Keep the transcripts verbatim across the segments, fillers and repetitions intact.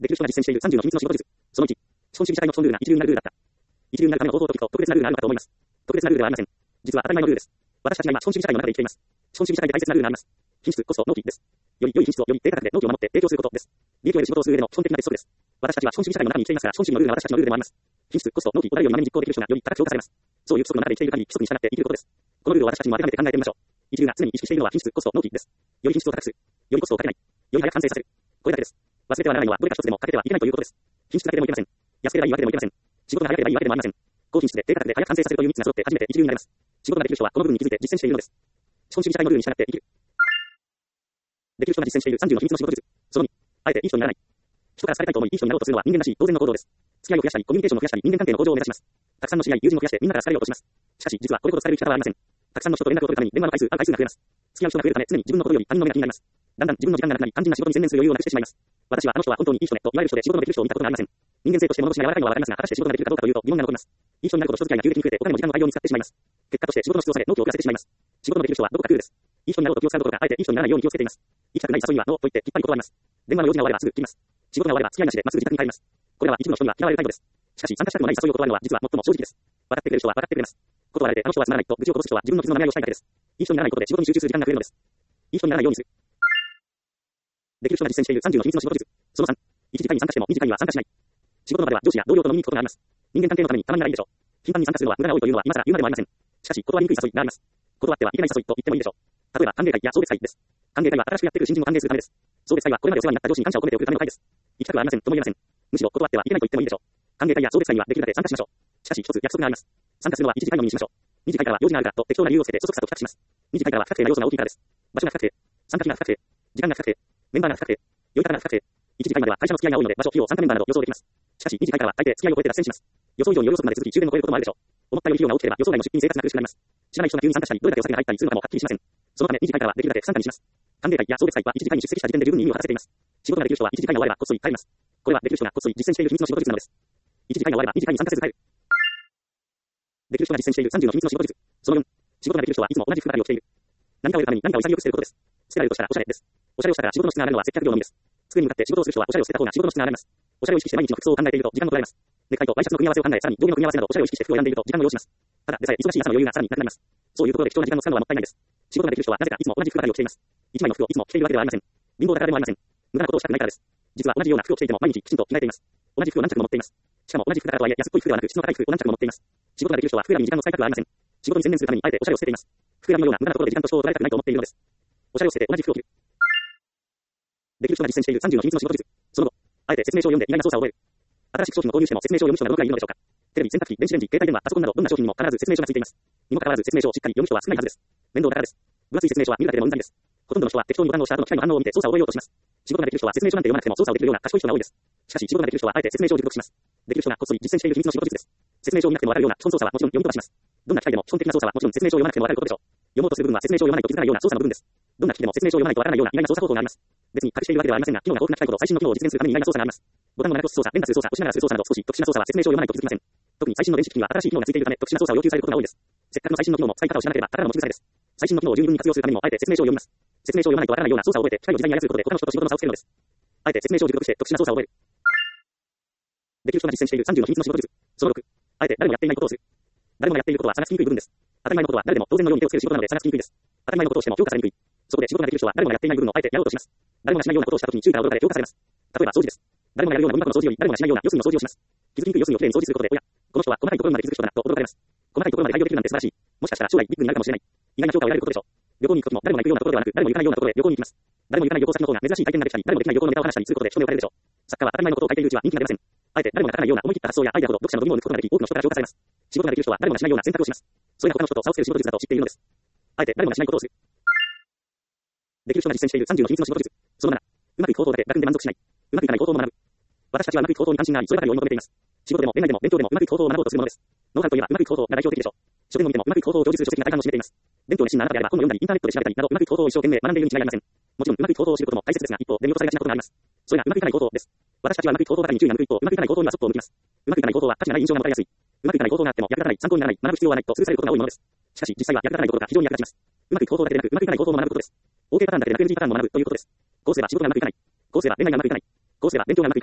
できる人が実践しているさんじゅうの秘密の仕事術。そのいち、資本主義社会の基本ルールが一流になるルールだった。一流になるための方法ときと特別なルールがあるのかと思います。特別なルールではありません。実は当たり前のルールです。私たちは今資本主義社会の中で生きています。資本主義社会で大切なルールがあります。品質、コスト、納期です。より良い品質をより低価格で納期を守って提供することです。利益を得る仕事をする上での基本的な鉄則です。私たちは資本主義社会の中に生きていますから、資本主義のルールが私たちのルールでもあります。品質、コスト、納期を誰よりまめに実行できる人がより高く評価されます。そういう規則の中で生きている限り規則に従って生きることです。このルールを私たちにも当てはめて考えてみましょう。一流が常に意識しているのは品質、コスト、納期です。より品質を高くする。よりコストをかけない。より早く完成させる。これだけです。忘れてはならないのはどれか一つでもかけてはいけないということです。品質だけでもいけません。安ければいいわけでもいけません。仕事が早ければいいわけでもありません。高品質で低価格で早く完成させるというみっつが揃って初めて一流になります。仕事ができる人はこの部分に気づいて実践しているのです。資本主義社会のルールに従って生きる。できる人が実践しているさんじゅうの秘密の仕事術。そのに、あえていい人にならない。人からされたいと思いいい人になろうとするのは人間らしい当然の行動です。付き合いを増やしたり、コミュニケーションを増やしたり、人間関係の向上を目指します。たくさんの知り合い、友人を増やしてみんなから好かれようとします。しかし、実はこれほどされる生き方はありません。たくさんの人と連絡を取るために電話の回数、会う回数が増えます。付き合う人が増えるため常に自分のことより他人の目が気になります。だんだん自分の時間がなくなり、肝心な仕事に専念する余裕をなくしてしまいます。私はあの人は本当にいい人ねと言われる人で仕事のできる人を見たことがありません。人間性として物腰が柔らかいのはわかりますが、果たして仕事ができるかどうかというと疑問が残ります。いい人になること人付き合いが急激に増えてお金も時間も大量に使ってしまいます。結果として仕事の質を下げ、納期を遅らせてしまいます。仕事のできる人はどこかクールです。いい人になろうと気を使うことがあえていい人にならないように気をつけています。行きたくない誘いにはノーと言ってきっぱり断ります。電話の用事が終わればすぐ切ります。仕事が終われば付き合いなしでまっすぐ自宅に帰ります。これらは一部の人には嫌われる態度です。しかし参加したくもない誘いを断るのは実は最も正直です。分かってくれる人は分かってくれます。断られてあの人はつまらないと愚痴を殺す人は自分の傷の長いをしたいだけです。いい人にならないことで仕事に集中する時間が増えるのです。いい人にならないようにする。できる人が実践しているさんじゅうの秘密の仕事術。そのさん、いちじかんに参加してもにじかんには参加しない。仕事の場では上司や同僚と飲みに行くことがあります。人間関係のためにたまにならいいでしょう。頻繁に参加するのは無駄が多いというのは今更言うまでもありません。しかし断りにくい誘いがあります。断ってはいけない誘いと言ってもいいでしょう。例えば歓迎会や送別会です。歓迎会は新しくやってくる新人を歓迎するためです。送別会はこれまでお世話になった上司に感謝を込めて送るための会です。行きたくはありませんとも言えません。むしろ断ってはいけないと言ってもいいでしょう。歓迎会や送別会にはできるだけ参加しましょう。しかし一つ約束があります。参加するのは一次会のみにしましょう。二次会からは用事があるからと適当な理由をつけてそそくさと帰宅します。二次会からは不確定な要素が大きいからです。場所が不確定、参加費が不確定、時間が不確定、メンバーが不確定、酔い方が不確定。一次会までは会社の付き合いが多いので場所、費用、参加メンバーなど予想できます。しかし二次会からは大抵付き合いを超えて脱線します。予想以上に夜遅くまで続き終電の超えることもあるでしょう。思ったより費用が大きければ予想外の出費に生活が苦しくなります。知らない人が急に参加したり、どれだけお酒が入ったりするのかもはっきりしません。そのため二次会からはできるだけ不参加にします。歓迎会や送別会は一次会に出席した時点で十分に意味を果たせています。仕事ができる人は一次会が終わればこっそり帰ります。これはできる人がこっそり実践している秘密の仕事術なのです。一次会が終われば二次会に参加せず帰る。できる人が実践しているさんじゅうの秘密の仕事術。そのよん、仕事ができる人はいつも同じ服ばかりを着ている。何かを得るために何かを潔く捨てることです。捨てられるとしたらおしゃれです。おしゃれをしたから仕事の質が上がるのは接客業のみです。机に向かって仕事をする人はおしゃれを捨てた方が仕事の質が上がります。おしゃれを意識して毎日の服装を考えていると時間も取られます。ネクタイとワイシャツの組み合わせを考え、さらに上下の組み合わせなどおしゃれを意識して服を選んでいると時間も要します。ただでさえ忙しい朝の余裕がさらになくなります。そういうところで貴重な時間を使うのはもったいないです。仕事ができる人はなぜかいつも同じ服ばかりを着ています。一枚の服をいつも着ているわけではありません。貧乏だからでもありません。無駄なことをしたくないからです。実は同じような服を着ていても毎日きちんと着替えています。同じ服を何着も持っています。しかも同じ服だからとはいえ安っぽい服ではなく質の高い服を何着も持っています。仕事ができる人は服選びに時間の使いたくはありません。仕事に専念するためにあえておしゃれを捨てています。服選びのような無駄なところで時間と人を取られたくないと思っているのです。おしゃれを捨てて同じ服を着る。できる人が実践しているさんじゅうの秘密の仕事術。その後、あえて説明書を読んで意外な操作を覚える。新しい商品を購入しても説明書を読む人がどのくらいいるのでしょうか。テレビ、洗濯機、電子レンジ、携帯電話、パソコンなどどんな商品にも必ず説明書がついています。にもかかわらず説明書をしっかり読む人は少ないはずです。面倒だからです。分厚い説明書は見るだけでもうんざりです。ほとんどの人は適当にボタンを押した後の機械の反応を見て操作を覚えようとします。仕事ができる人は説明書なんて読まなくても操作をできるような賢い人が多いです。しかし仕事ができる人はあえて説明書を熟読します。できる人がこっそり実践している秘密の仕事術です。説明書を見なくてもわかるような基本操作はもちろん読み飛ばします。どんな機械でも基本的な操作はもちろん説明書を読まなくてもわかることでしょう。読もうとする部分は説明書を読まないと気づかないような操作の部分です。どんな機器でも説明書を読まないとわからないような意外な操作方法があります。別に隠しているわけではありませんが、機能が豊富な機械ほど最新の機能を実現するために意外な操作があります。ボタンを長く押す操作、連打する操作、押しながらする操作など少し特殊な操作は説明書を読まないと気づきません。特に最新の電子機器には新しい機能がついているため特殊な操作を要求されることが多いです。せっかくの最新の機能も使い方を知らなければただの持ち腐れです。最新の機能を十分に活用するためにもあえて説明書を読みます。説明書を読まないとわからないような操作を覚えて機械を自在に操ることで他の人と仕事の差をつけるのです。あえて説明書を熟読して特殊な操作を覚える。できる人が実践しているさんじゅうの秘密の仕事術。そのろく、あえて誰もやっていないことをする。誰もがやっていることは探しにくい部分です。当たり前のことは誰でも当然のように手をつける仕事なので探しにくいです。当たり前のことをしても評価されにくい。そこで仕事ができる人は誰もがやっていない部分をあえてやろうとします。誰もがしないようなことをしたときに注意から驚かれ評価されます。例えば掃除です。誰もがやるようなゴミ箱の掃除より誰もがしないような四隅の掃除をします。気づきにくい四隅をきれいに掃除することで、おや、この人は細かいところまで気づく人だなと驚かれます。細かいところまで対応できるなんて素晴らしい。もしかしたら将来ビッグになるかもしれない。意外な評価を得られることでしょう。旅行に行くときも誰もが行くようなところではなく誰も行かないようなところで旅行に行きます。誰も行かない旅行先の方が珍しい体験ができたり、誰もできない旅行のネタを話したりすることで人目を借りるでしょう。作家は当たり前のことを書いているうちは人気が出ません。あえて誰もが書かないような思い切った発想やアイデアほど読者の度肝を抜くことができ、多くの人から評価されます。仕事ができる人は誰もがしないような選択をします。それが他の人と差をつける仕事術だと知っているのです。あえて誰もがしないことをする。できる人が実践しているさんじゅうの秘密の仕事術。そのなな、うまくいく方法だけ楽で満足しない。うまくいかない方法を学ぶ。私たちはうまくいく方法に関心があり、そればかりを追い求めています。仕事でも恋愛でも勉強でもうまくいく方法を学ぼうとするものです。ノウハウといえばうまくいく方法が代表的でしょう。書店を見てもうまくいく方法を表示する書籍が大半を占めています。勉強熱心なあなたであれば本を読んだりインターネットで調べたりなどうまくいく方法を一生懸命学んでいるに違いありません。もちろんうまくいく方法を知ることも大切ですが、一方で見落とされがちなことがあります。それがうまくいかない方法です。私たちはうまくいく方法ばかりに注意が向く一方、うまくいかない方法にはそっぽを向きます。うまくいかない方法は価値がない印象が持たれやすい。うまくいかない方法があっても役立たない、参考にならない、学ぶ必要はないと通されることが多いものです。しかし実際は役立たないことが非常に役立ちます。うまくいく方法だけでなく、うまくいかない方法も学ぶことです。OK パターンだけでなく エヌジー パターンも学ぶということです。こうすれば仕事がうまくいかない。こうすれば恋愛がうまくいかない。こうすれば勉強がうまくいかない。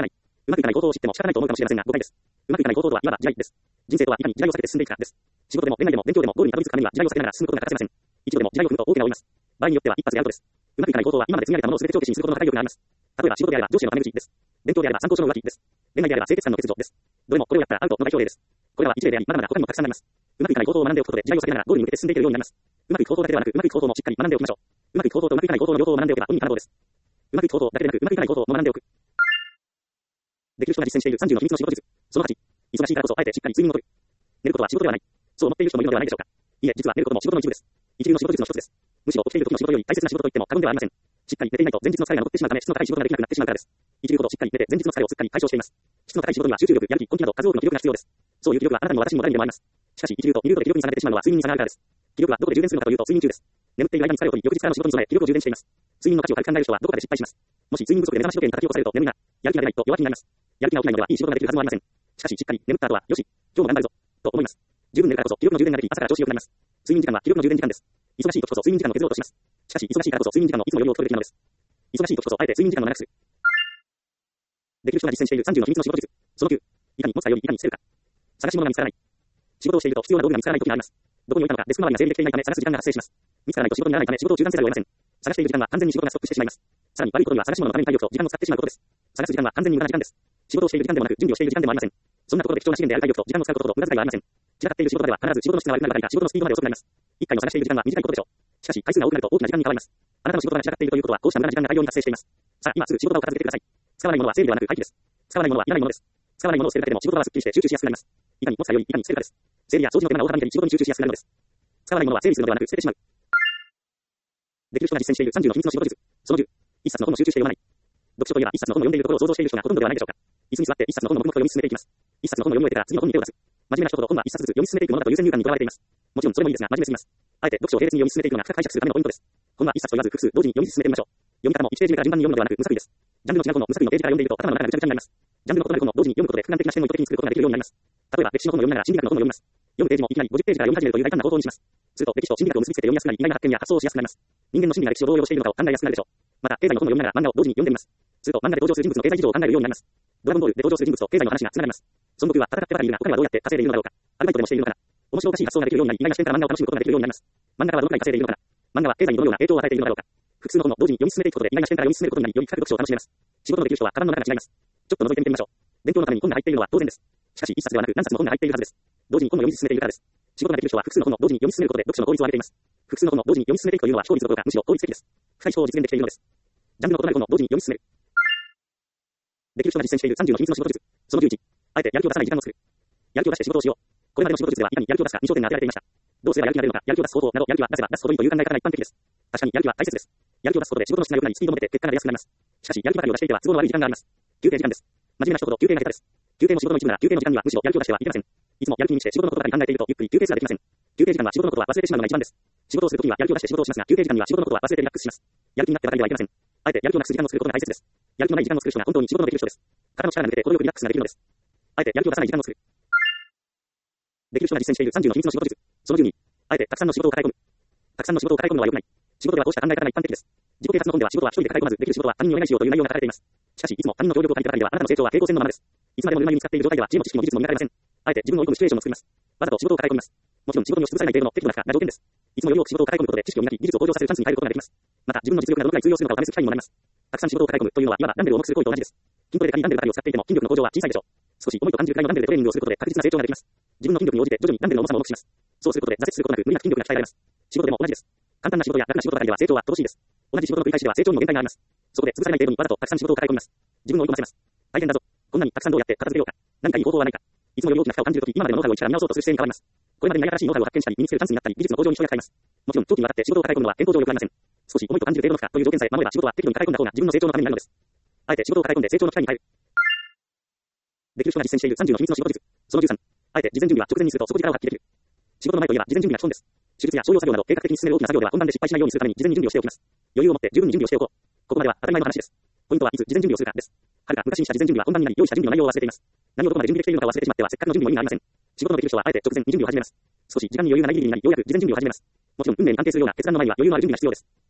うまくいかない行動を知っても仕方ないと思うかもしれませんが、誤解です。うまくいかない行動とは、いわば地雷です。人生とはいかに地雷を避けて進んでいくかです。仕事でも恋愛でも勉強でもゴールにたどり着くためには地雷を避けながら進むことが欠かせません。一度でも地雷を踏むと大怪我を負います。場合によっては一発でアウトです。うまくいかない行動は今まで積み上げたものを全て帳消しにすることの高い力があります。例えば仕事であれば上司へのタメ口です。勉強であれば参考書の浮気です。恋愛であれば清潔感の欠如です。どれもこれをやったらアウトの代表例です。これらは一例であり、まだまだ他にもたくさんあります。うまくいかない行動を学んでおくことで地雷を避けながらゴールに向けて進んでいけるようになります。うまくいく方法だけではなく、うまくいく方法もしっかり学んでおきましょう。うまくいく方法とうまくいかない方法の両方を学んでおけば運に可能です。うまくいく方法だけでなく、うまくいかない方法も学んでおく。できる人が実践しているさんじゅうの秘密の仕事術。そのはち、忙しいからこそあえてしっかり睡眠をとる。寝ることは仕事ではない。そう思っている人もいるのではないでしょうか。いえ、実は寝ることも仕事の一部です。一流の仕事術の一つです。むしろ起きている時の仕事より大切な仕事と言っても過言ではありません。しっかり寝ていないと前日の疲れが残ってしまうため質の高い仕事ができなくなってしまうからです。一流ほどしっかり寝て前日の疲れをすっかり解消しています。質の高い仕事には集中力、やる気、根気など数多くの気力が必要です。そういう気力はあなたにも私にも誰にでもあります。しかし一流と二流とで気力に差が出てしまうのは睡眠に差があるからです。気力はどこで充電するのかというと睡眠中です。眠っている間に疲れを取り、翌日からの仕事に備え気力を充電しています。睡眠の価値を軽く考える人はどこかで失敗します。もし睡眠不足で目覚まし時計に叩き起こされると眠いな、やる気が出ないと弱気になります。やる気が起きないのではいい仕事ができるはずもありません。しかししっかり眠った後は、よし、今日も頑張るぞ、と思います。十分寝るからこそ気力の充電ができ、朝から調子良くなります。睡眠時間は気力の充電時間です。忙しい時こそ睡眠時間を削ろうとします。しかし忙しいからこそ睡眠時間のいつもよりを取るべきなのです。忙しい時こそあえて睡眠時間を長くする。できる人が実践しているさんじゅうの秘密の仕事術。そのきゅう、いかに持つかよりいかに捨てるか。探し物が見つからない。仕事をしていると必要な道具が見つからない時があります。どこに置いたのかデスク周りが整理できていないため探す時間が発生します。見つからないと仕事にならないため仕事を中断せざるを得ません。探している時間は完全に仕事がストップしてしまいます。さらに悪いことには探し物のために体力と時間を使ってしまうことです。探す時間は完全に無駄な時間です。仕事をしている時間でもなく準備をしている時間でもありません。そんなところで貴重な資源である体力と時間を使うことほど無駄遣いはありません。散らかっている仕事では必ず仕事の質が悪くなるばかりか仕事のスピードまで遅くなります。一回の探している時間は短いことでしょう。しかし回数が多くなると大きな時間に変わります。あなたの仕事が散らかっているということはこうした無駄な時間が大量に発生しています。さあ今すぐ仕事場を片付けてください。使わないものは整理ではなく廃棄です。使わないものはいらないものです。使わないものを捨てるだけでも仕事場はスッキリして集中しやすくなります。いかに持つかよりいかに捨てるかです。整理や掃除の手間が大幅に減り仕事に集中しやすくなるのです。使わないものは整理するのではなく捨ててしまう。できる人が実践しているさんじゅうの秘密の仕事術。そのじゅう、一冊の本を集中して読まない。読書といえば一冊の本を読んでいるところを想像している人がほとんどではないでしょうか。椅子に座って一冊の本の黙々と読み進めていきます。一冊の本を読み終えてから次の本に手を出す。真面目な人ほど本は一冊ずつ読み進めていくものだという先入観にとらわれています。もちろんそれもいいですが真面目すぎます。あえて読書を並列に読み進めていくのが深く解釈するためのポイントです。本は一冊と言わず複数同時に読み進めてみましょう。読み方もいちページ目から順番に読むのではなく無作為です。ジャンルの違う本の無作為のページから読んでいると頭の中がぐちゃぐちゃになります。ジャンルの異なる本を同時に読むことで俯瞰的な視点を意図的に作ることができるようになります。例えば歴史の本を読みながら心理学の本を読みます。読むページもいきなりごじゅっページから読み始めるという大胆な行動にします。すると歴史と心理学を結びつけて読みやすくなり意外な発見や発想をしやすくなります。人間の心理が歴史をどう用しているのかを考えやすくなるでしょう。また経済の本を読みながら漫画を同時に読んでみます。すると漫画で登場する人物の経済事情を考えるようになります。ドラゴンボールで登場する人物と経済の話がつながります。孫悟空は戦ってばかりいるが他ではどうやって稼いでいるのだろうか。アルバイトでもしているのかな。面白おかしい発想ができるようになり意外な視点から漫画を楽しむことができるようになります。漫画家はどのくらい稼いでいるのかな。漫画は経済にどのような影響を与えているのだろうか。複数の本を同時に読み進めていくことで意外な視点から読み進めることになりより深く読書を楽しめます。仕事のできる人はカバンの中が違います。ちょっと覗いてみてみましょう。勉強のために本が入っているのは当然です。しかし一冊ではなく何冊も本が入っているはずです。同時に本を読み進めているからです。仕事ができる人は複数の本を同時に読み進めることで読書の効率を上げています。複数の本を同時に読み進めていくというのは非効率どころかむしろ効率的です。深い思考を実現できているのです。ジャンルの異なる本を同時に読み進める。できる人が実践しているさんじゅうの秘密の仕事術。そのじゅういち、あえてやる気を出さない時間を作る。やる気を出して仕事をしよう。これまでの仕事術ではいかにやる気を出すかに焦点が当てられていました。どうすればやる気が出るのか、やる気を出す方法など、やる気は出せば出すほどいいという考え方が一般的です。確かにやる気は大切です。やる気を出すことで仕事の質が良くなり、スピードも出て結果が出やすくなります。しかし、やる気ばかりを出していては都合の悪い時間があります。休憩時間です。真面目な人ほど休憩が下手です。休憩も仕事の一部なら休憩の時間にはむしろやる気を出してはいけません。いつもやる気にして仕事のことばかり考えているとゆっくり休憩すらできません。休憩時間は仕事のことは忘れてしまうのが一番です。仕事をするときにはやる気を出して仕事をしますが、休憩時間には仕事のことは忘れてリラックスします。やる気になってばかりではいけません。あえてやる気をなくす時間を作ることが大切です。やる気のない時間を作る人が本当に仕事のできる人です。肩の力が抜けて程よくリラックスができるのです。あえてやる気を出さない時間を作る。できる人が実践しているさんじゅうの秘密の仕事術。そのじゅうに、あえてたくさんの仕事を抱え込む。たくさんの仕事を抱え込むのは良くない。仕事ではこうした考え方が一般的です。自己啓発の本では仕事は一人で抱え込まず、できる仕事は他人にお願いしようという内容が書かれています。しかし、いつも他人の協力を借りてばかりではあなたの成長は平行線のままです。いつまでも沼に見つかっている状態では知恵も知識も技術も磨かれません。あえて自分を追い込むシチュエーションを作ります。わざと仕事を抱え込みます。もちろん仕事に押し潰されない程度の適度な負荷が条件です。いつもより多く仕事を抱え込むことで知識を磨き、技術を向上させるチャンスに変えることができます。また、自分の実力がどのくらい通用するのかを試す機会にもなります。たくさん仕事を抱え込むというのはいわばダンベルを重くする行為と同じです。筋トレで仮にダンベルばかりを使っていても筋力の向上は小さいでしょう。少し重いと感じるくらいのダンベルでトレーニングをすることで確実な成長ができます。自分の筋力に応じて徐々にダンベルの重さも重くします。そうすることで挫折することなく無理な筋力が鍛えられます。仕事でも同じです。簡単な仕事や楽な仕事ばかりでは成長は乏しいです。同じ仕事の繰り返しでは成長にも限界があります。そこで潰されない程度にわざとたくさん仕事を抱え込みます。自分を追い込ませます。大変だぞ。こんなにたくさんどうやって片付けようか。何かいい方法はないか。いつもより大きな負荷を感じるとき、今までのノウハウを一から見直そうとする姿勢に変わります。これまでにない新しいノウハウを発見したり、身につけるチャンスになったり、技術の向上に人が使います。もちろん長期にわたって仕事を抱え込むのは健康上良くありません。少し重いと感じる程度の負荷という条件さえ守れば仕事は適度に抱え込んだ方が自分の成長のためになるのです。あえて仕事を抱え込んで成長の機会に変える。できる人が実践しているさんじゅうの秘密の仕事術。そのじゅうさん、あえて事前準備は直前にすると底力を発揮できる。仕事の前といえば事前準備が基本です。手術や商用作業など計画的に進める大きな作業では本番で失敗しないようにするために事前に準備をしておきます。余裕を持って十分に準備をしておこう。ここまでは当たり前の話です。ポイントはいつ事前準備をするかです。はるか昔にした事前準備は本番になり用意した準備の内容を忘れています。何をどこまで準備できているのか忘れてしまってはせっかくの準備も意味がありません。仕事のできる人はあえて直前に準備を始めます。少し時間に余裕がないギリギリになりようやく事前準備を始めます。もちろん運命に安定するような決断の前には余裕のある準備が必要です。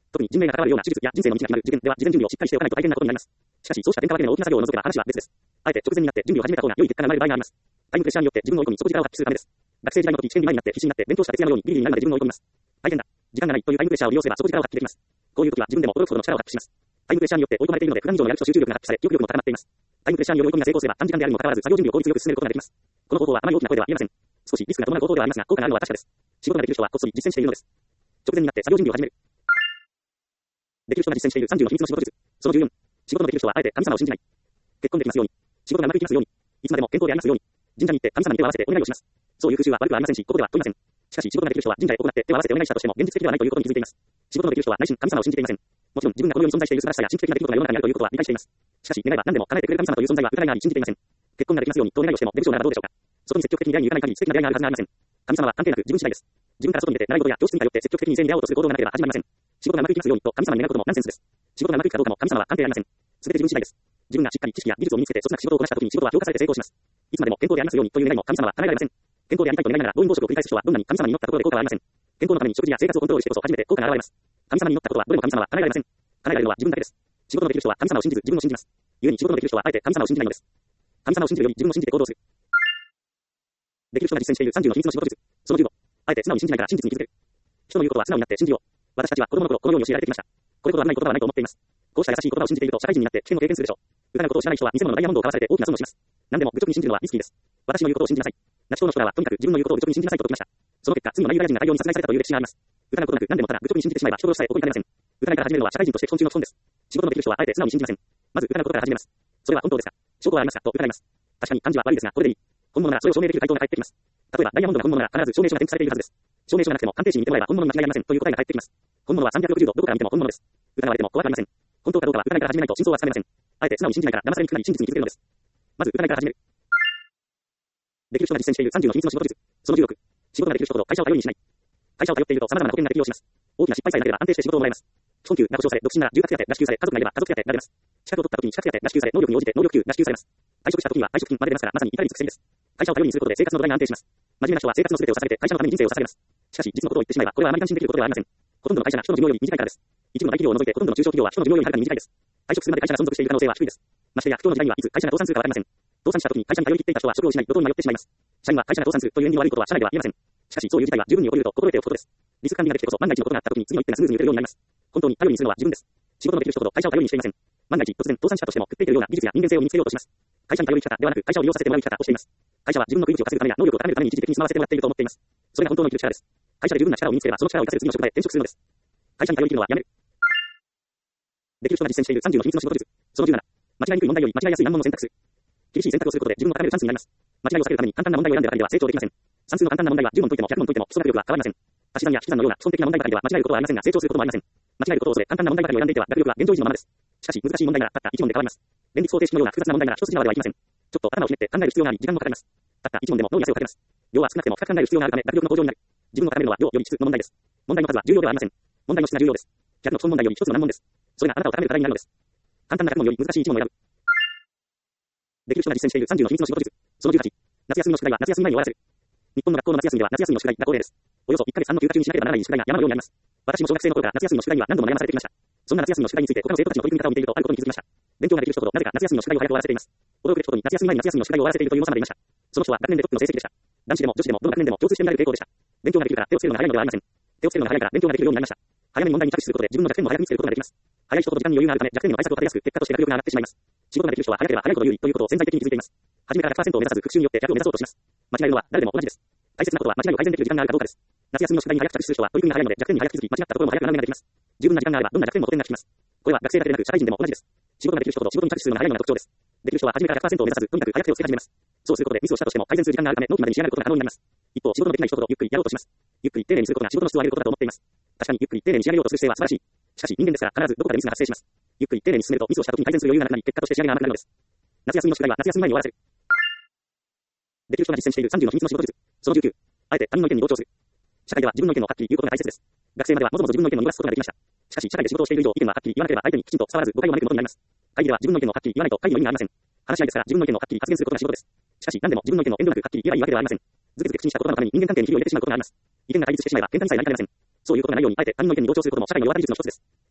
特に人命が関わるような手術や人生の道が決まる受験では事前準備をしっかりしておかないと大変なことになります。しかし、そうした点火分けでの大きな作業を除けば話は別です。あえて直前になって準備を始めた方が良い結果が生まれる場合があります。タイムプレッシャーによって自分の追い込み、底力を発揮するためです。学生時代の時、試験に前になって必死になって勉強した徹夜のようにビリビリになるまで自分を追い込みます。大変だ。時間がないというタイムプレッシャーを利用すれば底力を発揮できます。こういう時は自分でも驚くほどの力を発揮します。タイムプレッシャーによって追い込まれているので普段以上のやる気と集中力が発揮され、記憶力も高まっています。タイムプレッシャーによる追い込みが成功すれば短時間であるにもかかわらず作業準備を効率よく進めることができます。この方法はあまり大きな声では言えません。少しリスクが伴う方法ではありますが、効果があるのは確かです。仕事ができる人はこっそり実践しているのです。直前になって作業準備を始める。できる人が実践しているさんじゅうの秘密の仕事術。そのじゅうよん。仕事のできる人はあえて神様を信じない。結婚できますように。仕事がうまくいきますように。いつまでも健康でありますように。神社に行って神様に手を合わせてお願いをします。そういう風習は悪くはありませんし、ここでは問いません。しかし仕事ができる人は神社へ行って手を合わせてお願いしたとしても現実的ではないということに気づいています。仕事のできる人は内心神様を信じていません。もちろん自分がこの世に存在している素晴らしさや神秘的な出来事が世の中にあるということは理解しています。しかし願えば何でも叶えてくれる神様という存在は疑いがあり信じていません。結婚ができますようにとお願いをしても出口ならどうでしょうか。外に積極的に出会いに行かない限り素敵な出会いがあるはずがありません。神様は関係なく自分次第です。自分から外に出て習い事や教室に通って積極的に全員に出会おうとする行動がなければ始まりません。仕事がうまくいきますようにと神様に願うこともナンセンスです。仕事がうまくいくかどうかも神様は関係ありません。すべて自分次第です。自分がしっかり知識や技術を身につけてそつなく仕事をこなしたときに仕事は評価されて成功します。いつまでも健康でありますようにという願いも神様は叶えられません。健康でありたいと願いながら暴飲暴食を繰り返す人はどんなに神様に祈ったところで効果はありません。健康のために食事や生活をコントロールしてこそ初めて効果が現れます。神様に祈ったことはどれも神様は叶えられません。叶えられるのは自分だけです。仕事のできる人は神様を信じず自分を信じます。故に仕事のできる人はあえて神様を信じないのです。神様を信じるより自分を信じて行動する。できる人が実践しているさんじゅうの秘密の仕事術。そのじゅうご。あえて素直に信じないから真実に気づける。人の言うことは素直になって信じよう。私たちは子供の頃このように教えられてきました。これほど危ないことはないと思っています。こうした優しい言葉を信じていると社会人になって危険を経験するでしょう。疑うことを知らない人は偽物のダイヤモンドを買わされて大きな損をします。何でも愚直に信じるのはリスキーです。私の言うことを信じなさい。ナチ党の人らはとにかく自分の言うことを愚直に信じなさいと説きました。その結果、罪のないユダヤ人が大量に殺害されたという歴史があります。疑うことなく何でもただ愚直に信じてしまえば人殺しさえ起こりかねません。疑いから始めるのは社会人として基本中の基本です。仕事のできる人はあえて素直に信じません。まず疑うことから始めます。それは本当ですか？証拠はありますかと疑います。確かに感じは悪いですが、これでいい。本物ならそれを証明できる回答が返ってきます。例えばダイヤモンドが本物なら必ず証明書が添付されているはずです。証明書がなくても鑑定士に見てもらえば本物に間違いありませんという答えが返ってきます。本物はさんびゃくろくじゅうどどこから見ても本物です。疑われても怖くありません。本当かどうかは疑いから始めないと真相はつかめません。あえて素直に信じないから騙されにくくなり真実に気づけるのです。まず疑いから始める。できる人が実践しているさんじゅうの秘密の仕事術。そのじゅうろく。仕事ができる人ほど会社を頼りにしない。会社を頼っていると様々な保険が適用します。大きな失敗さえなければ安定して仕事をもらえます。基本給が保障され、独身なら住宅手当が支給され、家族がいれば家族手当が出ます。資格を取った時に資格手当が支給され、能力に応じて能力給が支給されます。退職した時には退職金まで出ますから、まさに至れり尽くせりです。会社を頼りにすることで生活の土台が安定します。真面目な人は生活の全てを捧げて会社のために人生を捧げます。しかし、実のことを言ってしまえば、これはあまり安心できることではありません。ほとんどの会社が人の寿命より短いからです。一部の大企業を除いてほとんどの中小企業は人の寿命よりはるかに短いです。退職するまで会社が存続している可能性は低いです。ましてや、不況の時代にはいつ会社が倒産するかわかりません。倒産した時に会社に頼り切っていた人は職を失い、路頭に迷ってしまいます。社員は会社が倒産するという縁起の悪いことは社内では言えません。しかし、そういう事態は十分に起こると心得ておくことです。リスク管理ができてこそ万が一のことがあった時に次の一手がスムーズに打てるようになります。本当に頼りにするのは自分です。仕事のできる人ほど会社を頼りにしていません。万が一突然倒産したとしても食っていけるような技術や人間性を身につけようとします。会社に頼る生き方ではなく会社を利用させてもらう生き方をしています。会社は自分の食い口を稼ぐためや能力を高めるために一時的に住まわせてもらっていると思っています。それが本当の生きる力です。会社で十分な力を身につければその力を生かせる次の職場へ転職するのです。会社に頼り切るのはやめる。できる人が実践しているさんじゅうの秘密の仕事術。そのじゅうなな。間違いにくい問題より間違いやすい難問を選択する。厳しい選択をすることで自分を高めるチャンスになります。間違いを避けるために簡単な問題を選んでばかりでは成長できません。算数の簡単な問題はじゅう問解いてもひゃく問解いても基礎学力は変わりません。足し算や引き算のような基本的な問題ばかりでは間違えることはありませんが成長することもありません。間違えることを恐れ簡単な問題ばかりを選んでいては学力は現状維持のままです。しかし難しい問題ならたったいち問で変わります。連立方程式のような複雑な問題なら一筋縄ではいきません。ちょっと頭をひねって考える必要があり時間もかかります。たったいち問でも脳に汗をかけます。量は少なくても深く考える必要があるため学力の向上になる。自分を高めるのは量より質の問題です。問題の数は重要ではありません。問題の質が重要です。ひゃくの基本問題よりひとつの難問です。それがあなたを高める課題になるのです。簡単な学問より難しいいち問を選ぶ。できる人が実践しているさんじゅうの秘密の仕事術。そのじゅうはち。夏休みの宿題は夏休み前に終わらせる。日本の学校の夏休みでは夏休みの宿題が恒例です。およそいっかげつはんの休暇中にしなければならない宿題が山のようにあります。私も小学生の頃から夏休みの宿題には何度も悩まされてきました。そんな夏休みの宿題について他の生徒たちの取り組み方を見ているとあることに気づきました。勉強ができる人ほどなぜか夏休みの宿題を早く終わらせています。驚くべきことに夏休み前に夏休みの宿題を終わらせているという猛者までいました。その人は学年でトップの成績でした。男子でも女子でもどの学年でも共通して見られる傾向でした。勉強ができるから手をつけるのが早いのではありません。手をつけるのが早いから勉強ができるようになりました。早めに問題に着手することで自分の弱点も早く見つけることができます。早い人ほど時間に余裕があるため弱点の対策を立てやすく結果として学力が上がってしまいます。仕事ができる人は早ければ早いほど有利ということを潜在的に気づいています。初めから ひゃくパーセント を目指さず復習によってひゃくを目指そうとします。間違えるのは誰でも同じです。大切なことは間違いを改善できる時間があるかどうかです。夏休みの宿題に早く着手する人は取り組みが早いので弱点に早く気づき間違ったところも早く学ぶことができます。十分な時間があればどんな弱点も補填ができます。これは学生だけでなく社会人でも同じです。仕事ができる人ほど仕事に着手するのが早いのが特徴です。できる人は初めから ひゃくパーセント を目指さずとにかく早く手をつけ始めます。そうすることでミスをしたとしても改善する時間があるため納期までに仕上がることが可能になります。一方仕事のできない人ほどゆっくりやろうとします。ゆっくり丁寧にすることが仕事の質を上げることだと思っています。確かにゆっくり丁寧に仕上げようとする姿勢は素晴らしい。しかし人間ですから必ずどこかでミスが発生します。ゆっくり丁寧に進めるとミスをした時に改善する余裕がなくなり結果として仕上げが甘くなるのです。夏休みの宿題は夏休み前に終わらせる。できる人が実践しているさんじゅうの秘密の仕事術。そのじゅうきゅう。あえて他人の意見に同調する。社会では自分の意見をはっきり言うことが大切です。学生まではもぞもぞ自分の意見を言わすことができました。しかし社会で仕事をしている以上意見ははっきり言わなければ相手にきちんと伝わらず誤解を招くことになります。会議では自分の意見をはっきり言わないと会議の意味がありません。話し合いですから自分の意見をはっきり発言することが仕事です。しかし何でも自分の意見を遠慮なくはっきり言えばいいわけではありません。ずけずけ口にした言葉のために人間関係にひびを入れてしまうことがあります。意見が対立してしまえば喧嘩にさえなりかねません。そういうことがないようにあえて他人の意見に同調することも社会の弱点術の一つです。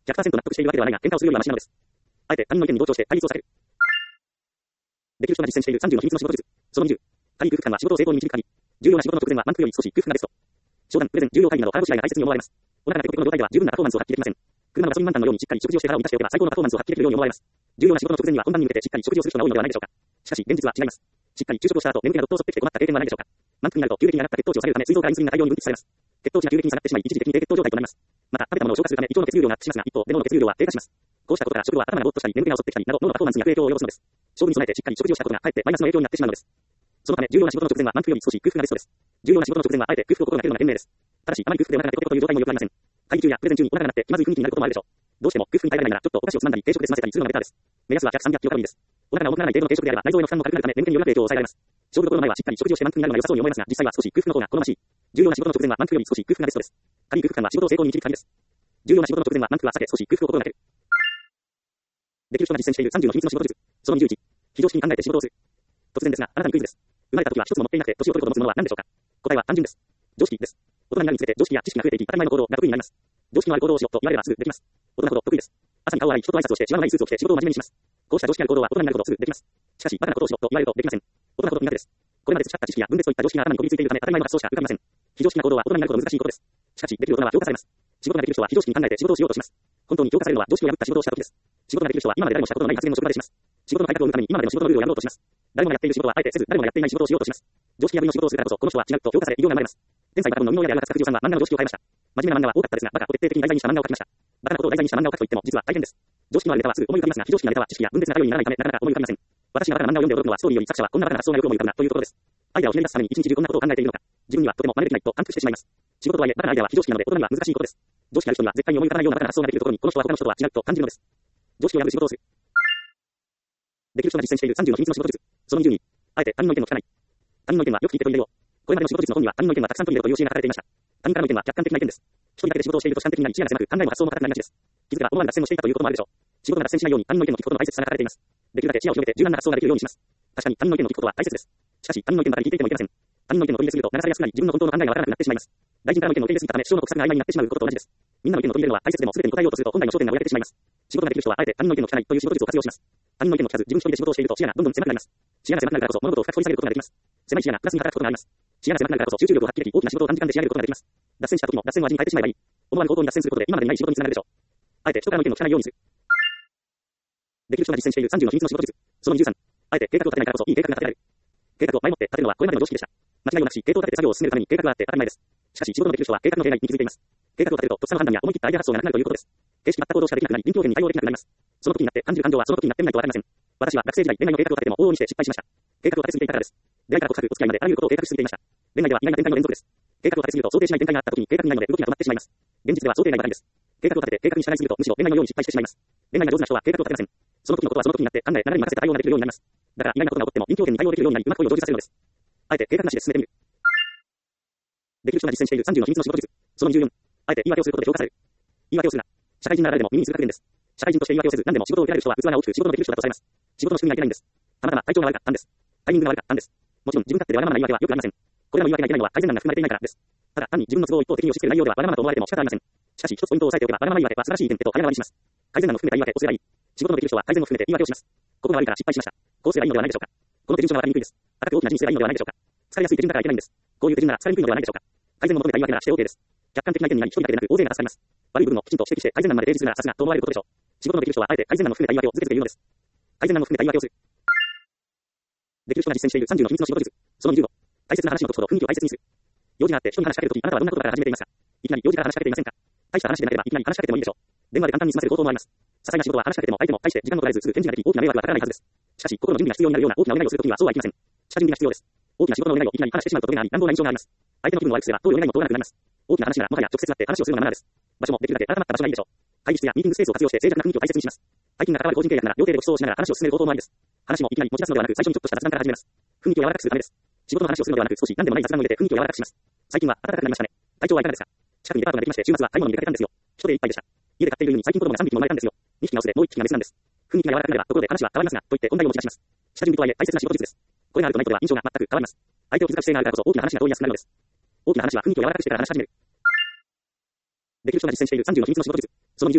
ひゃくパーセント 納得しているわけではないが、喧嘩をするよりはマシなのです。あえて他人の意見に同調して対立をさせる。できる人が実践しているさんじゅうの秘密の仕事術。そのにじゅう。会議空腹感は仕事を成功に導く鍵。重要な仕事の直前は満腹より少し空腹がベスト。商談、プレゼン、重要会議など腹ごしらえが大切に思われます。お腹がペコペコの状態では十分なパフォーマンスを発揮できません。車のガソリン満タンのようにしっかり食事をして腹を満たしておけば最高のパフォーマンスを発揮できるように思われます。重要な仕事の直前には本番に向けてしっかり食事をする人が多いのではないでしょうか。しかし、現実は違います。しっかり昼食をした後、眠気がどっと襲ってきて困った経験はないでしょうか。満腹になると急激に上がった血糖値を下げるため、膵臓からインスリンが大量に分泌されます。血糖値が急激に下がってしまい、一時的に低血糖状態となります。また、食べたものを消化するため、胃腸の血流量がアップしますが、一方で脳の血流量は低下します。こうしたことから食後は頭がぼーっとしたり、眠気が襲ってきたりなど、脳のパフォーマンスに悪影響を及ぼすのです。勝負に備えてしっかり食事をしたことが、かえってマイナスの影響になってしまうのです。そのため、重要な仕事の直前は満腹より少し空腹がベストです。重要な仕事の直前はあえて空腹を心がけるのが賢明です。ただし、あまり空腹でお腹がペコペコという状態も良くありません。会議中やプレゼン中にお腹が鳴って気まずい雰囲気になることもあるでしょう。どうしても空腹に耐えられないなら、ちょっとお菓子をつまんだり、定食で済ませたりするのがベターです。目安は約さんびゃくキロカロリーです。お腹が重くならない程度の定食であれば、内臓への負担も軽くなるため、眠気による悪影響を抑えられます。勝負どころの前はしっかり食事をして満腹になるのが良さそうに思えますが、実際は少し空腹の方が好ましい。重要な仕事の直前は満腹より少し空腹がベストです。会議空腹感は仕事を成功に導く鍵です。重要な仕事の直前は満腹は避け、少し空腹を心がける。できる人が実践しているさんじゅうの秘密の仕事術。そのにじゅういち。非常識に考えて仕事をする。突然ですが、あなたにクイズです。生まれた時は一つも持っていなくて、年を取るほど持つものは何でしょうか。答えは単純です。常識です。大人になるにつれて常識や知識が増えていき、当たり前の行動が得意になります。常識のある行動をしようと言われればすぐできます。大人ほど得意です。朝に顔を洗い、人と挨拶をして、シワのないスーツを着て仕事を真面目にします。こうした常識ある行動は大人になるほどすぐできます。しかし、バカなことをしろと言われるとできません。大人ほど苦手です。これまで培った知識や分別といった常識が頭にこびりついているため、当たり前の発想しか浮かびません。非常識な行動は大人になるほど難しいことです。しかし、できる大人は評価されます。仕事ができる人は非常識に考えて仕事をしようとします。本当に評価されるのは常識を破った仕事をした時です。仕事ができる人は今まで誰もしたことのない発言を職場でします。仕事の改革を生むために今までの仕事のルールをやろうとします。誰もがやっている仕事はあえてせず、誰もがやっていない仕事をしようとします。常識破りの仕事をするからこそ、この人は違うと評価され異業が生まれます。天才バカボンの生みの親である勝久さんは漫画の常識を変えました。真面目な漫画は多かったですが、バカを徹底的に題材にした漫画を書きました。バカなことを題材にした漫画を書くといっても実は大変です。常識のあるネタはすぐ思い浮かびますが、非常識なネタは知識や分別な内容にならないため、なかなか思い浮かびません。私がバカな漫画を読んで驚くのはストーリーより作者はこんなバカな発想がよく思い浮かぶなというところです。アイデアをひねり出すために一日中こんなことを考えているのか。自分にはとても真似できないと反復してしまいます。仕事とはいえ、バカなアイデアは非常識なので大人には難しいことです。常識ある人には絶対に思い浮かばないようなバカな発想ができるところに、この人は他の人とは違うと感じるのです。常識を破る仕事をする。できる人が実践しているさんじゅうの秘密の仕事術。そのにじゅうに。あえて他人の意見を聞かない。他人の意見はよく聞いてと入れよう。これまでの仕事術の本には他人の意見はたくさん取り入れろという教えが書かれていました。他人からの意見は客観的な意見です。一人だけで仕事をしていると主観的になり、視野が狭く、考えも発想も高くなりがちです。気づけば思わぬ脱線をしていたということもあるでしょう。仕事が脱線しないように他人の意見を聞くことの大切さが書かれています。できるだけ視野を広げて柔軟な発想ができるようにします。確かに他人の意見を聞くことは大切です。しかし他人の意見ばかり聞いていてもいけません。他人の意見を取り入れすぎると流されやすくなり、自分の本当の考えがわからなくなってしまいます。大臣からの意見を受け入れすぎたため、主張の国策が曖昧になってしまうことと同じです。みんなの意見を取り入れるのは大切でも全てに答えようとすると本来の焦点が折れてしまいます。仕事ができる人はあえて他人の意見を聞かないという仕事術を活用します。他人の意見を聞かず自分一人で仕事をしていると視野がどんどん狭くなります。視野が狭くなるからこそ物事を深く掘り下げることができます。狭い視野がプラスに働くことがあります。視野が狭くなるからこそ集中力を発揮でき、大きな仕事を短時間で仕上げることができます。脱線した時も脱線を味に変えてしまえばいい。思わぬ方向に脱線することで今までにない仕事につながるでしょう。あえて人からの意見を聞かないようにする。できる人が実践しているさんじゅうの秘密の仕事術。そのにじゅうさん。あえて計画を立てないからこそいい計画が立てられる。計画を前もって立てるのはこれまでの常識でした。間違いをなくし、系統を立てて作業を進めるために計画があって当たり前です。しかし仕事のできる人は計画の例外に気づいています。計画を立てるととっさの判断や思い切ったアイデア発想がなくなるということです。形式全く行動しかできなくなり、臨機応変に対応できなくなります。その時になって感じる感情はその時になってみないとわかりません。私は学生時代、恋愛の計画を立てても往々にして失敗しました。計画を立てすぎていたからです。出会いから告白、お付き合いまであらゆることを計画しすぎていました。恋愛では意外な展開の連続です。計画を立てすぎると想定しない展開があった時に計画内容で動きが止まってしまいます。現実では想定外ばかりです。計画を立てて計画に従いすぎるとむしろ恋愛のように失敗してしまいます。恋愛が上手な人は計画を立てません。その時のことはその時になって考え、流れに任せて対応ができるようになります。だから意外なことが起こっても臨機応変に対応できるようになり、うまく恋を成就させるのです。あえて計画なしで進めてみる。できる人が実践しているさんじゅうの秘密の仕事術。そのにじゅうよん。あえて言い訳をすることで評価される。言い訳をするな。社会人なら誰でも耳にする格言です。社会人として言い訳をせず何でも仕事を受けられる人は器が大きく仕事のできる人だとされます。仕事の仕組みがいけないんです。たまたま体調が悪かったんです。タイミングが悪かったんです。もちろん自分勝手でわがままな言い訳はよくありません。これらの言い訳がいけないのは改善案が含まれていないからです。ただ単に自分の都合を一方的に押し付ける内容ではわがままと思われても仕方ありません。しかし一つポイントを押さえておけばわがまま言い訳は素晴らしい点と早縄にします。改善案を含めた言い訳をすればいい。仕事のできる人は改善も含めて言い訳をします。ここが悪いから失敗しました。こうすればいいのではないでしょうか。この手順がわかりにくいです。高く大きな人生がいいのではないでしょうか。疲れやすい手順だからいけないんです。こういう手順なら疲れにくいのではないでしょうか。改善を求めた言い訳ならして OK です。客観的な意見になり一人だけでなく大勢が助かります。悪い部分をきちんと指摘して改善案まで提示するならさすがと思われることでしょう。仕事のできる人はあえて改善案を含めた言い訳を続けて言うのです。改善案を含めた言い訳をする。できる人が実践しているさんじゅうの秘密の仕事術。そのにじゅうご。大切な話のことほど雰囲気を大切にする。用事があって人に話しかけるとき、あなたはどんなことから始めていますか。いきなり用事から話しかけていませんか。大した話でなければいきなり話しかけてもいいでしょう。電話で簡単に済ませる方法もあります。些細な仕事は話しかけても相手も大して時間も取られずすぐ返事ができ大きな迷惑はかからないはずです。しかし心の準備が必要になるような大きなお願いをするときにはそうはいきません。下準備が必要です。大きな仕事のお願いをいきなり話してしまうとトゲがあり乱暴な印象があります。相手の気分を悪くすればどういうお願いも通らなくなります。大きな話ならもはや直接会って話をするのがマナーです。場所もできるだけ改まった場所がいいでしょう。会議室やミーティングスペースを活用して静寂な雰囲気を大切にします。最近が関わる個人契約なら料亭でご馳走をしながら話を進める方法もありです。話もいきなり持ち出すのではなく最初にちょっとした雑談から始めます。雰囲気を柔らかくするためです。仕事の話をするのではなく少し何でもない雑談を入れて雰囲気を柔らかくします。最近は暖かくなりましたね。体調はいかがですか。近くにデパートができまして週末は買い物に出かけたんですよ。人でいっぱいでした。家で飼っている犬に最近子供がさんびきも生まれたんですよ。にひきがオスでもういっぴきがメスなんです。雰囲気が柔らかくなればところで話は変わりますがと言って本題を持ち出します。下準備とはいえ大切な仕事術です。これがあるとないとでは印象が全く変わります。相手を気遣う姿勢があるからこそ大きな話が通りやすくなるのです。大きな話は雰囲気を柔らかくしてから話し始める。できる人が実践しているさんじゅうの秘密の仕事術。そのにじゅうろく。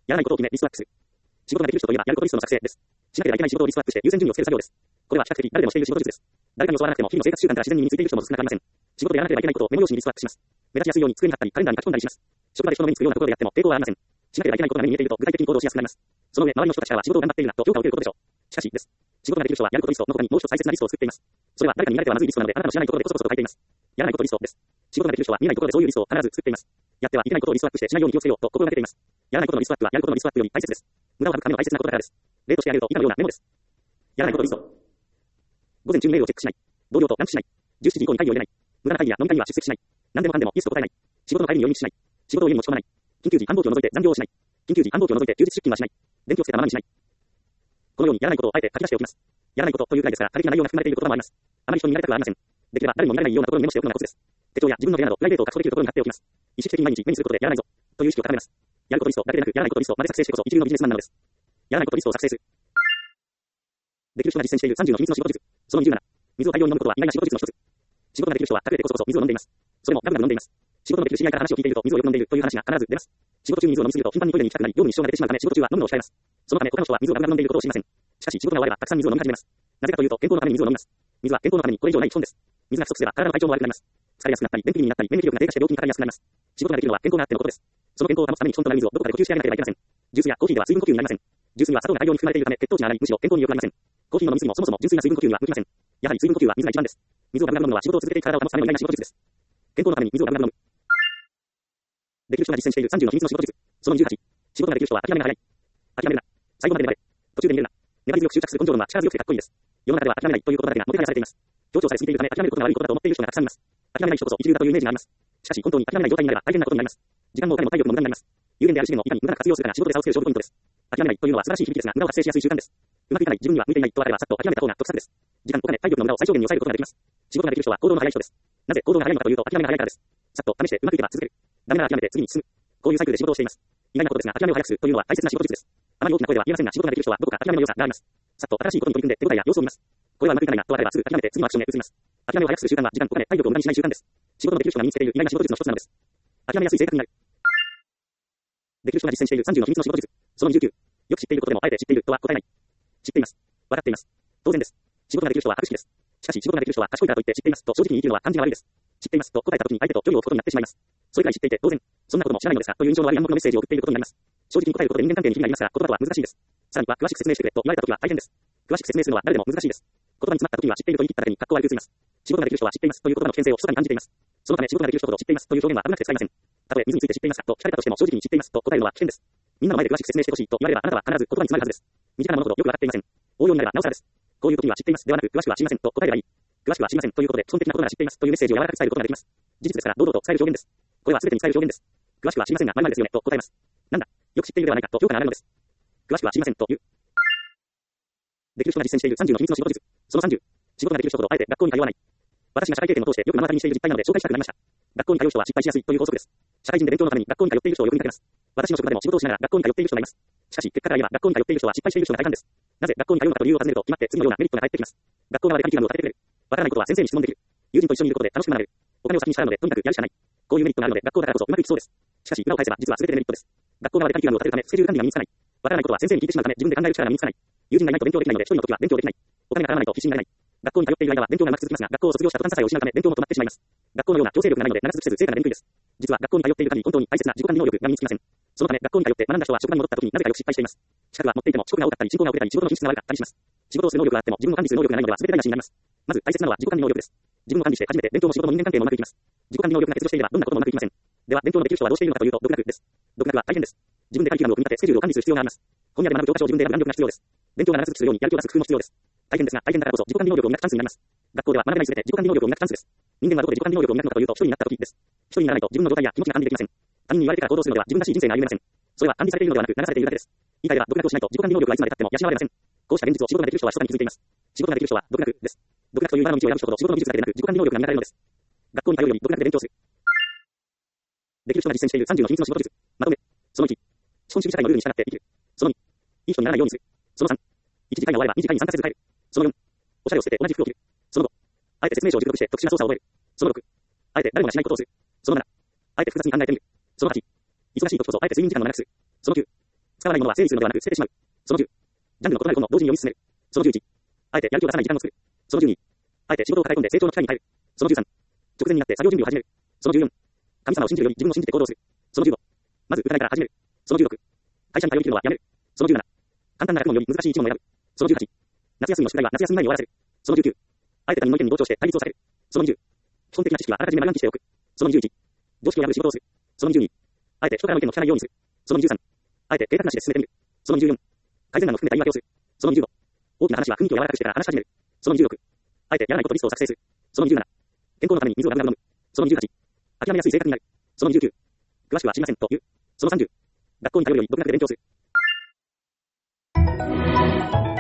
やらないことを決め、リストアップする。仕事ができる人といえば、やることリストの作成です。しなければいけない仕事をリストアップして優先順位をつける作業です。これは比較的誰でもしている仕事術です。誰かに教わらなくても日々の生活習慣から自然に身についている人も少なくありません。仕事でやらなければいけないことをメモ用紙にリストアップします。目立ちやすいように机に貼ったりカレンダーに書き込んだりします。職場で人の目につくようなところでやっても抵抗はありません。しなければいけないことが目に見えていると具体的に行動しやすくなります。その上、周りの人たちからは仕事を頑張っているなと評価を受けることでしょう。しかし、です。仕事ができる人はやることリストの他にもう一つ大切なリストを作っています。それは誰かに見られてはまずいリストなので、あなたの知らないところでこそこそと書いています。やらないことリストです。仕事ができる人は見えないところでそういうリストを必ず作っています。やってはいけないことをリストアップしてしないように気をつけようと心がけています。やらないことのリストアップはやることのリストアップより大切です。無駄を省くための大切なことからです。例として挙げると以下のようなメモです。やらないことリスト。午前中にメールをチェックしない。同僚とランチしない。じゅうしちじ以降に会議を入れない。無駄な会議や飲み会には出席しない。何でもかんでもイエスと答えない。仕事の帰りに寄り道しない。仕事を家に持ち込まない。緊急時繁忙期を除いて残業をしない。緊急時繁忙期を除いて休日出勤はしない。電気をつけたままにしない。このようにやらないことをあえて書き出しておきます。やらないことというくらいですから、過激な内容が含まれている言葉もあります。あまり人に見られたくはありません。できれば誰にも見られないようなところにメモしておくのがコツです。手帳や自分の部屋などプライベートを確保できるところに貼っておきます。意識的に毎日目にすることでやらないぞという意識を高めます。やることリストだけでなく、やらないことリストまで作成してこそ一流のビジネスマンなのです。やらないことリストを作成する。できる人が実践しているさんじゅうの秘密の仕事術。そのにじゅうなな。水を大量に飲むことは意外な仕事術の一つ。仕事ができる人は隠れてこそこそ水を飲んでいます。それもガブガブ飲んでいます。仕事のできる知り合いから話を聞いていると水をよく飲んでいるという話が必ず出ます。仕事中に水を飲みすぎると頻繁にトイレに行きたくなり、業務に支障が出てしまうため仕事中は飲むのを控えます。そのため他の人は水をガブガブ飲んでいることを知りません。しかし仕事が終わればたくさん水を飲み始めます。なぜかというと健康のために水を飲みます。水は健康のためにこれ以上ない損です。水が不足すれば体の体調も悪くなります。疲れやすくなったり、便秘になったり、免疫力が低下して病気にかかりやすくなります。仕事ができるのは健康があってのことです。その健康を保つために基本となる水をどこかで補給してあげなければいけません。ジュースやコーヒーでは水分補給になりません。ジュースには砂糖が大量に含まれているため血糖値が上がり、むしろ健康に良くなりません。コーヒーの飲みすぎもそもそも純粋な水分補給には向きません。やはり水分補給は水が一番です。水をガブガブ飲むのは仕事を続けていく体を保つための意外な仕事術です。健康のために水をガブガブ飲む。できる人が実践しているさんじゅうの秘密の仕事術。そのにじゅうはち。仕事ができる人は諦めが早い。諦めるな。最後まで粘れ。途中で逃げるな。粘り強く執着する根性論は力強くてかっこいいです。世の中では諦めないという言葉だけがもてはやされています。強調されすぎているため諦めることが悪いことだと思っている人がたくさんいます。諦めない人こそ一流だというイメージがあります。しかし本当に諦めない状態になれば大変なことになります。時間もお金も体力も無駄になります。有限である資源をいかに無駄な活用するかが仕事で差をつける勝負ポイントです。諦めないというのは素晴らしい響きですが、無駄を発生しやすい習慣です。うまくいかない、自分には向いていないと分かればさっと諦めた方が得策です。時間、お金、体力の無駄を最小限に抑えることができます。仕事ができる人は行動の早い人です。なぜ行動が早いのかというと諦めが早いからです。さっと試してうまくいけば続ける。ダメなら諦めて次に進む。こういうサイクルで仕事をしています。意外なことですが、諦めを早くするというのは大切な仕事術です。あまり大きな声では言えませんが、仕事ができる人はどこか諦めの良さがあります。さっと新しいことに取り組んで手応えや様子を見ます。これはうまくいかないなと分かればすぐ諦めて次のアクションへ移ります。諦めを早くする習慣は時間、お金、体力を無駄にしない習慣です。仕事のできる人が身につけている意外な仕事術の一つなのです。諦めやすい性格になる。できる人が実践しているさんじゅうの秘密の仕事術。そのにじゅうきゅう。よく知っていることでもあえて知っているとは答えない。知っています。わかっています。当然です。仕事ができる人は博識です。しかし仕事ができる人は賢いからといって知っていますと正直に言い切るのは感じが悪いです。知っていますと答えた時に相手と距離を置くことになってしまいます。それくらい知っていて当然、そんなことも知らないのですかという印象の悪い暗黙のメッセージを送っていることになります。正直に答えることで人間関係に響きがありますから、言葉とは難しいです。さらには詳しく説明してくれと言われた時は大変です。詳しく説明するのは誰でも難しいです。言葉に詰まった時には知っていると言い切っただけに格好悪く映ります。仕事ができる人は知っていますという言葉の危険性を密かに感じています。そのため仕事ができる人ほど知っていますという表現は危なくて使いません。たとえ水について知っていますかと聞かれたとしても正直に知っていますと答えるのは危険です。みんなの前で詳しく説明してほしいと言われればあなたは必ず言葉に詰まるはずです。身近なものほどよくわかっていません。応用になればなおさらです。こういう時には知っていますではなく詳しくは知りませんと答えればいい。詳しくは知りませんということで基本的なことなら知っていますというメッセージを柔らかく伝えることができます。事実ですから堂々と伝える表現です。これは全てに伝える表現です。詳しくは知りませんがまるまるですよねと答えます。なんだ、よく知っているではないかと評価が上がるのです。詳しくは知りませんという。できる人が実践しているさんじゅうの秘密の仕事術。そのさんじゅう。仕事ができる人ほどあえて学校に通わない。私が社会経験を通してよく目の当たりにしている実態なので紹介したくなりました。学校に通う人は失敗しやすいという法則です。社会人で勉強のために学校に通っている人をよく見かけます。私の職場でも仕事をしながら学校に通っている人がいます。しかし結果から言えば学校に通っている人は失敗している人が大半です。なぜ学校に通うのかと理由を尋ねると決まって次のようなメリットが返ってきます。学校側でカリキュラムを立ててくれる。わからないことは先生に質問できる。友人と一緒にいることで楽しく学べる。お金を先に支払うのでとにかくやるしかない。こういうメリットがあるので学校だからこそうまくいきそうです。しかし裏を返せば実は全てデメリットです。学校側でカリキュラムを立てるためスケジュール管理が身につかない。わからないことは先生に聞いてしまうため自分で考える力が身につかない。友人がいないと勉強できないので一人の時は勉強できない。お金が絡まないと必死になれない。学校に通っている間は勉強がうまく続きますが、学校を卒業した途端支えを失うため勉強も止まってしまいます。学校のような強制力がないので長続きせず成果が出にくいです。実は学校に通っている限り本当に大切な自己管理能力が身につきません。そのため学校に通って学んだ人は職場に戻った時になぜかよく失敗しています。資格は持っていても職が多かったり進行が遅れたり仕事の品質が悪かったりします。仕事をする能力があっても自分を管理する能力がないのでは全て台無しになります。まず大切なのは自己管理能力です。自分を管理して初めて勉強も仕事も人間関係もうまくいきます。自己管理能力が欠如していればどんなこともうまくいきません。では勉強のできる人はどうしているのかというと独学です。独学は大変です。自分でカリキュラムを組み立てスケジュールを管理する必要があります。本屋で学ぶ教科書を自分で選ぶ眼力が必要です。勉強が長続きするようにやる気を出す工夫も必要です。大変ですが大変だからこそ自己管理能力を磨くチャンスになります。学校では学べないすべて自己管理能力を磨くチャンスです。人間はどこで自己管理能力を磨くのかというと一人になった時です。一人にならないと自分の状態や気持ちが管理できません。他人に言われてから行動するのでは自分らしい人生が歩めません。それは管理されているのではなく、流されているだけです。言い換えれば、独学をしないと自己管理能力はいつまで経っても養われません。こうした現実を仕事ができる人は密かに気づいています。仕事ができる人は独学です。独学という今の道を選ぶ人ほど仕事の技術だけでなく、自己管理能力が磨かれるのです。学校に通うより独学で勉強する。できる人が実践しているさんじゅうの秘密の仕事術。まとめ。そのいち。資本主義社会のルールに従って生きる。そのに。いい人にならないようにする。そのさん。いち次会が終わればに次会に参加せず帰る。そのよん。おしゃれを捨てて同じ服を着る。そのご。あえて説明書を熟読して特殊な操作を覚える。そのろく。あえて誰もがしないことをする。そのなな。あえて複雑に考えてみる。そのはち。忙しい時こそあえて睡眠時間を長くする。そのきゅう。 使わないものは整理するのではなく捨ててしまう。そのじゅう。ジャンルの異なる本を同時に読み進める。そのじゅういち。あえてやる気を出さない時間を作る。そのじゅうに。あえて仕事を抱え込んで成長の機会に変える。そのじゅうさん。直前になって作業準備を始める。そのじゅうよん。神様を信じるより自分を信じて行動する。そのじゅうご。まず疑いから始める。そのじゅうろく。会社に通い切るのはやめる。そのじゅうなな。簡単な学問より難しい一問を選ぶ。そのじゅうはち。夏休みの宿題は夏休み前に終わらせる。そのじゅうきゅう。あえて他人の意見に同調して対立を避ける。そのにじゅう。基本的な知識はあらかじめ丸暗記しておく。そのにじゅういち。常識を破る仕事をする。そのにじゅうに。あえて人からの意見を聞かないようにする。そのにじゅうさん。あえて計画なしで進めてみる。そのにじゅうよん。改善案も含めた言い訳をする。そのにじゅうご。大きな話は雰囲気を柔らかくしてから話し始める。そのにじゅうろく。あえてやらないことリストを作成する。そのにじゅうなな。健康のために水をガブガブ飲む。そのにじゅうはち。諦めやすい性格になる。そのにじゅうきゅう。詳しくは知りませんという。そのさんじゅう。学校に通うより独学で勉強する。